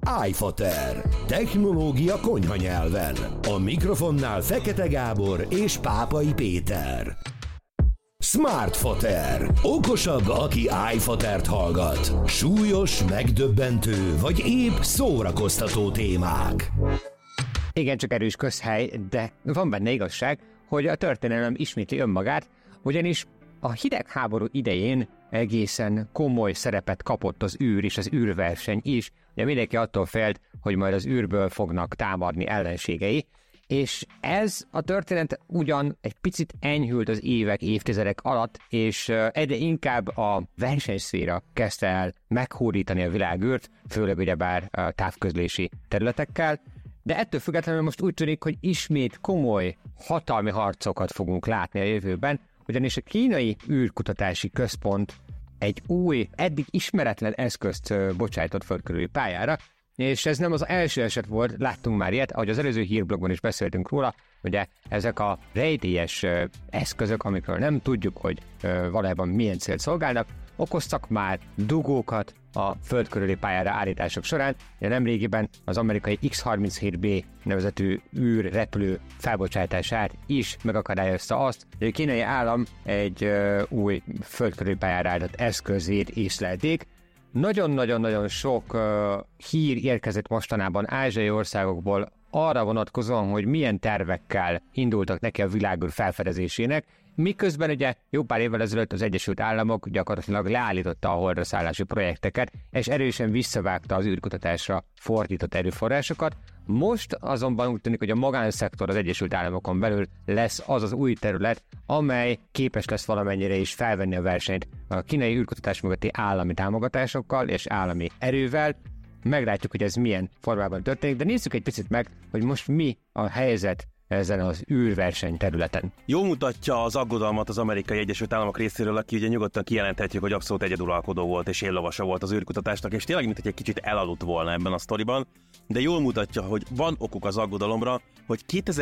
iFater. Technológia konyha nyelven. A mikrofonnál Fekete Gábor és Pápai Péter. Smartfater. Okosabb, aki iFatert hallgat. Súlyos, megdöbbentő, vagy épp szórakoztató témák. Igen, csak erős közhely, de van benne igazság, hogy a történelem ismétli önmagát, ugyanis a hidegháború idején egészen komoly szerepet kapott az űr és az űrverseny is. Ugye mindenki attól félt, hogy majd az űrből fognak támadni ellenségei, és ez a történet ugyan egy picit enyhült az évek, évtizedek alatt, és egyre inkább a versenyszféra kezdte el meghódítani a világűrt, főleg ugyebár távközlési területekkel, de ettől függetlenül most úgy tűnik, hogy ismét komoly hatalmi harcokat fogunk látni a jövőben, ugyanis a kínai űrkutatási központ egy új, eddig ismeretlen eszközt bocsájtott földkörüli pályára, és ez nem az első eset volt, láttunk már ilyet, ahogy az előző hírblogban is beszéltünk róla, ugye ezek a rejtélyes eszközök, amikről nem tudjuk, hogy valójában milyen célt szolgálnak, okoztak már dugókat a földkörüli pályára állítások során. Nemrégiben az amerikai X-37B nevezetű űrrepülő felbocsátását is megakadályozta azt, hogy a kínai állam egy új földkörüli pályára állított eszközét észlelték. Nagyon-nagyon-nagyon sok hír érkezett mostanában ázsiai országokból arra vonatkozóan, hogy milyen tervekkel indultak neki a világűr felfedezésének, miközben ugye jó pár évvel ezelőtt az Egyesült Államok gyakorlatilag leállította a holdra szállási projekteket, és erősen visszavágta az űrkutatásra fordított erőforrásokat. Most azonban úgy tűnik, hogy a magánszektor az Egyesült Államokon belül lesz az az új terület, amely képes lesz valamennyire is felvenni a versenyt a kínai űrkutatás mögötti állami támogatásokkal és állami erővel. Meglátjuk, hogy ez milyen formában történik, de nézzük egy picit meg, hogy most mi a helyzet ezen az űrverseny területen. Jól mutatja az aggodalmat az Amerikai Egyesült Államok részéről, aki ugye nyugodtan kijelenthetjük, hogy abszolút egyeduralkodó volt és éllovasa volt az űrkutatásnak, és tényleg mint egy kicsit elaludt volna ebben a sztoriban, de jól mutatja, hogy van okuk az aggodalomra, hogy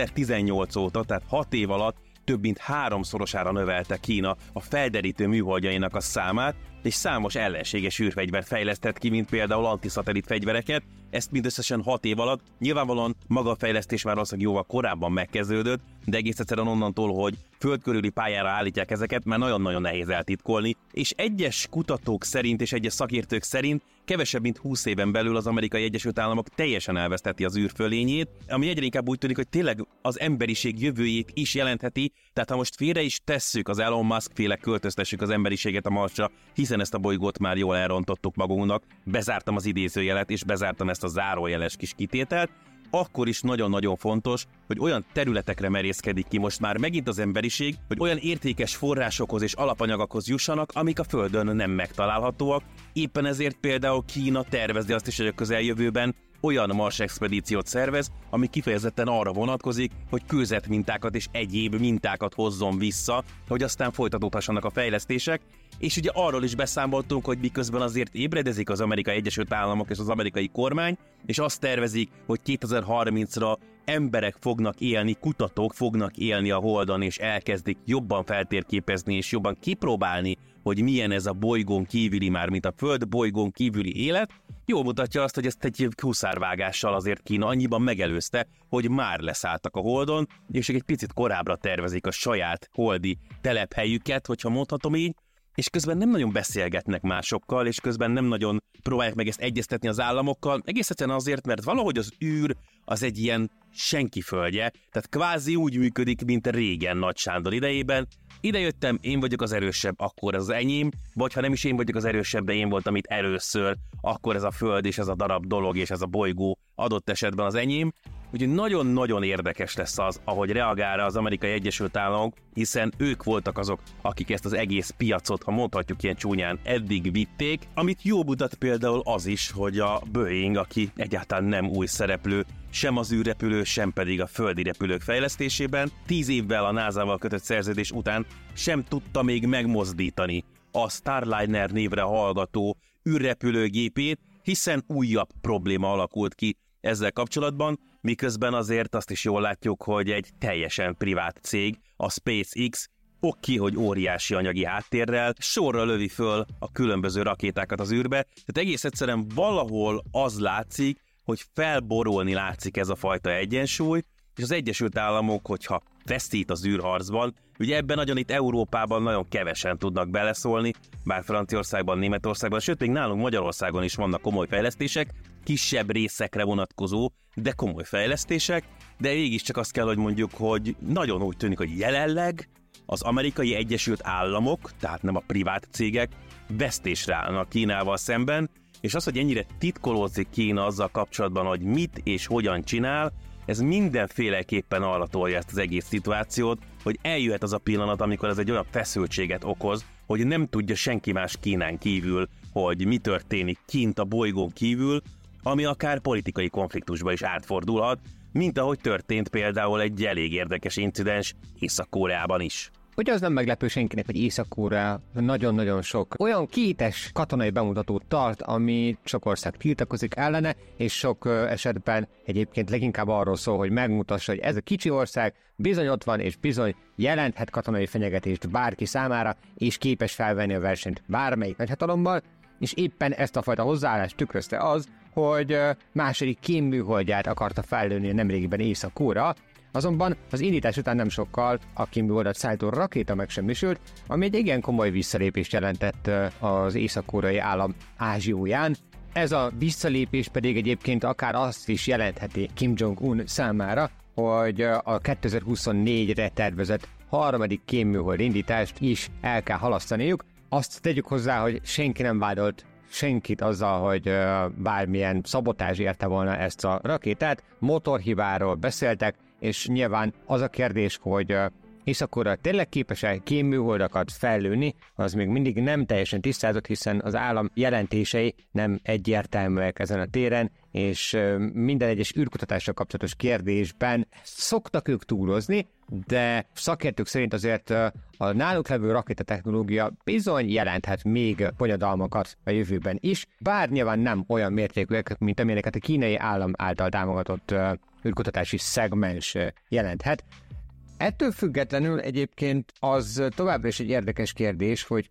2018 óta, tehát 6 év alatt több mint 3-szorosára növelte Kína a felderítő műholdjainak a számát, és számos ellenséges űrfegyvert fejlesztett ki, mint például antiszatellit fegyvereket, ezt mindösszesen 6 év alatt. Nyilvánvalóan maga a fejlesztés már valószínűleg jóval korábban megkezdődött, de egész egyszerűen onnantól, hogy földkörüli pályára állítják ezeket, már nagyon-nagyon nehéz eltitkolni, és egyes kutatók szerint és egyes szakértők szerint kevesebb mint 20 éven belül az Amerikai Egyesült Államok teljesen elveszteti az űrfölényét, ami egyre inkább úgy tűnik, hogy tényleg az emberiség jövőjét is jelentheti, tehát ha most félre is tesszük az Elon Musk féle költöztessük az emberiséget a Marsra, hiszen ezt a bolygót már jól elrontottuk magunknak, bezártam az idézőjelet és bezártam ezt a zárójeles kis kitételt, akkor is nagyon-nagyon fontos, hogy olyan területekre merészkedik ki most már megint az emberiség, hogy olyan értékes forrásokhoz és alapanyagokhoz jussanak, amik a Földön nem megtalálhatóak. Éppen ezért például Kína tervezi azt is, hogy a közeljövőben olyan Mars expedíciót szervez, ami kifejezetten arra vonatkozik, hogy kőzetmintákat és egyéb mintákat hozzon vissza, hogy aztán folytatódhassanak a fejlesztések, és ugye arról is beszámoltunk, hogy miközben azért ébredezik az Amerikai Egyesült Államok és az amerikai kormány, és azt tervezik, hogy 2030-ra emberek fognak élni, kutatók fognak élni a Holdon, és elkezdik jobban feltérképezni és jobban kipróbálni, hogy milyen ez a bolygón kívüli, már mint a Föld bolygón kívüli élet, jól mutatja azt, hogy ezt egy huszárvágással azért Kína annyiban megelőzte, hogy már leszálltak a Holdon, és egy picit korábbra tervezik a saját holdi telephelyüket, hogyha mondhatom így, és közben nem nagyon beszélgetnek másokkal, és közben nem nagyon próbálják meg ezt egyeztetni az államokkal, egész egyszerűen azért, mert valahogy az űr az egy ilyen senki földje, tehát kvázi úgy működik, mint régen Nagy Sándor idejében. Ide jöttem, én vagyok az erősebb, akkor ez az enyém, vagy ha nem is én vagyok az erősebb, de én voltam itt először, akkor ez a föld és ez a darab dolog és ez a bolygó adott esetben az enyém. Úgyhogy nagyon-nagyon érdekes lesz az, ahogy reagál az Amerikai Egyesült Államok, hiszen ők voltak azok, akik ezt az egész piacot, ha mondhatjuk ilyen csúnyán, eddig vitték, amit jó mutat például az is, hogy a Boeing, aki egyáltalán nem új szereplő, sem az űrrepülő, sem pedig a földi repülők fejlesztésében, 10 évvel a NASA-val kötött szerződés után sem tudta még megmozdítani a Starliner névre hallgató űrrepülőgépét, hiszen újabb probléma alakult ki ezzel kapcsolatban, miközben azért azt is jól látjuk, hogy egy teljesen privát cég, a SpaceX, hogy óriási anyagi háttérrel sorra lövi föl a különböző rakétákat az űrbe, tehát egész egyszerűen valahol az látszik, hogy felborulni látszik ez a fajta egyensúly, és az Egyesült Államok, hogyha veszít az űrharcban, ugye ebben nagyon itt Európában nagyon kevesen tudnak beleszólni, bár Franciaországban, Németországban, sőt még nálunk Magyarországon is vannak komoly fejlesztések, kisebb részekre vonatkozó, de komoly fejlesztések, de mégiscsak azt kell, hogy mondjuk, hogy nagyon úgy tűnik, hogy jelenleg az Amerikai Egyesült Államok, tehát nem a privát cégek, vesztésre állnak Kínával szemben, és az, hogy ennyire titkolózik Kína azzal kapcsolatban, hogy mit és hogyan csinál, ez mindenféleképpen arra tolja ezt az egész szituációt, hogy eljöhet az a pillanat, amikor ez egy olyan feszültséget okoz, hogy nem tudja senki más Kínán kívül, hogy mi történik kint a bolygón kívül, ami akár politikai konfliktusba is átfordulhat, mint ahogy történt például egy elég érdekes incidens Észak-Koreában is. Ugye az nem meglepő senkinek, hogy Észak-Korea nagyon-nagyon sok olyan kétes katonai bemutatót tart, ami sok ország tiltakozik ellene, és sok esetben egyébként leginkább arról szól, hogy megmutassa, hogy ez a kicsi ország bizony ott van, és bizony jelenthet katonai fenyegetést bárki számára, és képes felvenni a versenyt bármelyik nagyhatalommal, és éppen ezt a fajta hozzáállást tükrözte az, hogy második kémműholdját akarta fellőni nemrégiben Észak-Korea. Azonban az indítás után nem sokkal a kémműholdat szállító rakéta megsemmisült, ami egy igen komoly visszalépést jelentett az észak-koreai állam ázsióján. Ez a visszalépés pedig egyébként akár azt is jelentheti Kim Jong-un számára, hogy a 2024-re tervezett harmadik kémműhold indítást is el kell halasztaniuk. Azt tegyük hozzá, hogy senki nem vádolt senkit azzal, hogy bármilyen szabotázs érte volna ezt a rakétát, motorhibáról beszéltek, és nyilván az a kérdés, hogy Észak-Korea tényleg képes-e kémműholdakat fellőni, az még mindig nem teljesen tisztázott, hiszen az állam jelentései nem egyértelműek ezen a téren, és minden egyes űrkutatással kapcsolatos kérdésben szoktak ők túlozni, de szakértők szerint azért a náluk levő rakétatechnológia bizony jelenthet még bonyodalmakat a jövőben is, bár nyilván nem olyan mértékűek, mint amilyeneket a kínai állam által támogatott űrkutatási szegmens jelenthet. Ettől függetlenül egyébként az továbbra is egy érdekes kérdés, hogy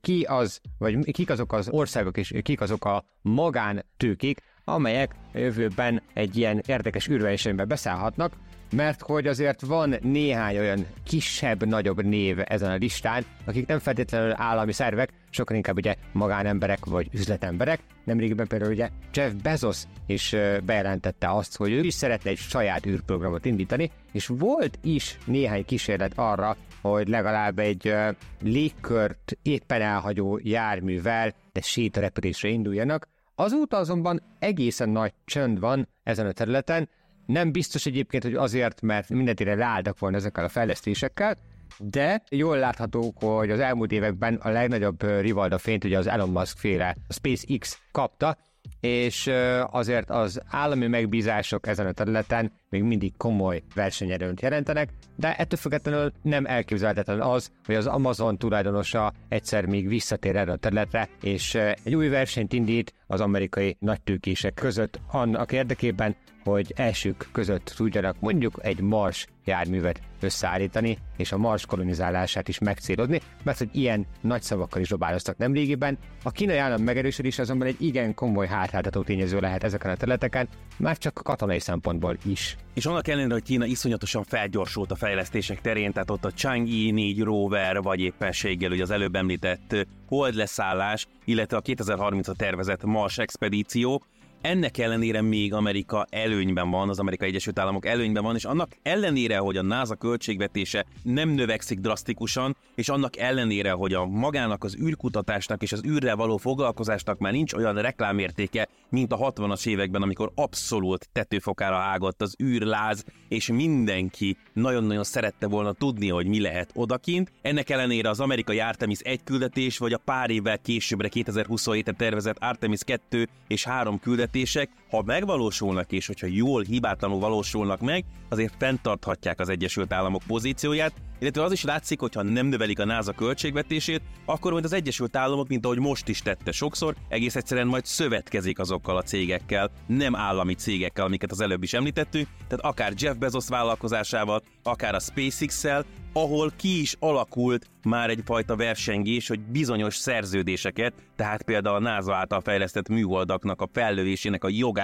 kik azok az országok és kik azok a magántőkék, amelyek a jövőben egy ilyen érdekes űrversenyben beszállhatnak, mert hogy azért van néhány olyan kisebb-nagyobb név ezen a listán, akik nem feltétlenül állami szervek, sokkal inkább ugye magánemberek vagy üzletemberek. Nemrégiben például ugye Jeff Bezos is bejelentette azt, hogy ő is szeretne egy saját űrprogramot indítani, és volt is néhány kísérlet arra, hogy legalább egy légkört éppen elhagyó járművel, de sétarepülésre induljanak. Azóta azonban egészen nagy csönd van ezen a területen. Nem biztos egyébként, hogy azért, mert mindentére leálltak volna ezekkel a fejlesztésekkel, de jól látható, hogy az elmúlt években a legnagyobb rivaldafényt ugye az Elon Musk féle SpaceX kapta, és azért az állami megbízások ezen a területen még mindig komoly versenyerőnyt jelentenek, de ettől függetlenül nem elképzelhetetlen az, hogy az Amazon tulajdonosa egyszer még visszatér erre a területre, és egy új versenyt indít az amerikai nagytőkések között annak érdekében, hogy elsők között tudjanak mondjuk egy Mars járművet összeállítani, és a Mars kolonizálását is megcélozni, mert hogy ilyen nagy szavakkal is dobáloztak nemrégiben. A kínai állam megerősödése azonban egy igen komoly hátráltató tényező lehet ezeken a területeken, már csak katonai szempontból is. És annak ellenére, hogy Kína iszonyatosan felgyorsult a fejlesztések terén, tehát ott a Chang'e 4 rover, vagy éppenséggel ugye az előbb említett hold leszállás, illetve a 2030-ra tervezett Mars expedíció, ennek ellenére még Amerika előnyben van, az Amerikai Egyesült Államok előnyben van, és annak ellenére, hogy a NASA költségvetése nem növekszik drasztikusan, és annak ellenére, hogy a magának az űrkutatásnak és az űrrel való foglalkozásnak már nincs olyan reklámértéke, mint a 60-as években, amikor abszolút tetőfokára ágott az űrláz, és mindenki nagyon-nagyon szerette volna tudni, hogy mi lehet odakint. Ennek ellenére az amerikai Artemis 1 küldetés, vagy a pár évvel későbbre 2027-re tervezett Artemis 2 és 3 küldetések, ha megvalósulnak és hogyha jól, hibátlanul valósulnak meg, azért fenntarthatják az Egyesült Államok pozícióját, illetve az is látszik, hogy ha nem növelik a NASA költségvetését, akkor majd az Egyesült Államok, mint ahogy most is tette sokszor, egész egyszerűen majd szövetkezik azokkal a cégekkel, nem állami cégekkel, amiket az előbb is említettünk, tehát akár Jeff Bezos vállalkozásával, akár a SpaceX-szel, ahol ki is alakult már egyfajta versengés, hogy bizonyos szerződéseket, tehát például a NASA által fejlesztett műholdaknak a fellövésének a jogát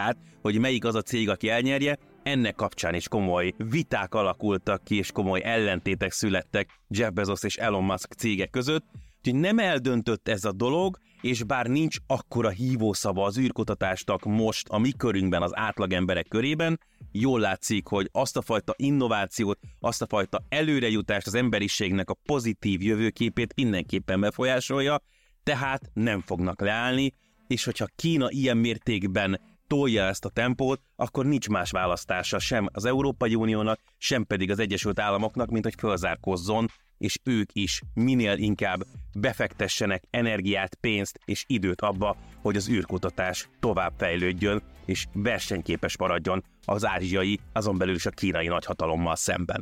át, hogy melyik az a cég, aki elnyerje. Ennek kapcsán is komoly viták alakultak ki, és komoly ellentétek születtek Jeff Bezos és Elon Musk cégek között. Úgyhogy nem eldöntött ez a dolog, és bár nincs akkora hívószava az űrkutatásnak most a mi körünkben, az átlagemberek körében, jól látszik, hogy azt a fajta innovációt, azt a fajta előrejutást, az emberiségnek a pozitív jövőképét mindenképpen befolyásolja, tehát nem fognak leállni, és hogyha Kína ilyen mértékben tolja ezt a tempót, akkor nincs más választása sem az Európai Uniónak, sem pedig az Egyesült Államoknak, mint hogy fölzárkózzon, és ők is minél inkább befektessenek energiát, pénzt és időt abba, hogy az űrkutatás tovább fejlődjön, és versenyképes maradjon az ázsiai, azon belül is a kínai nagyhatalommal szemben.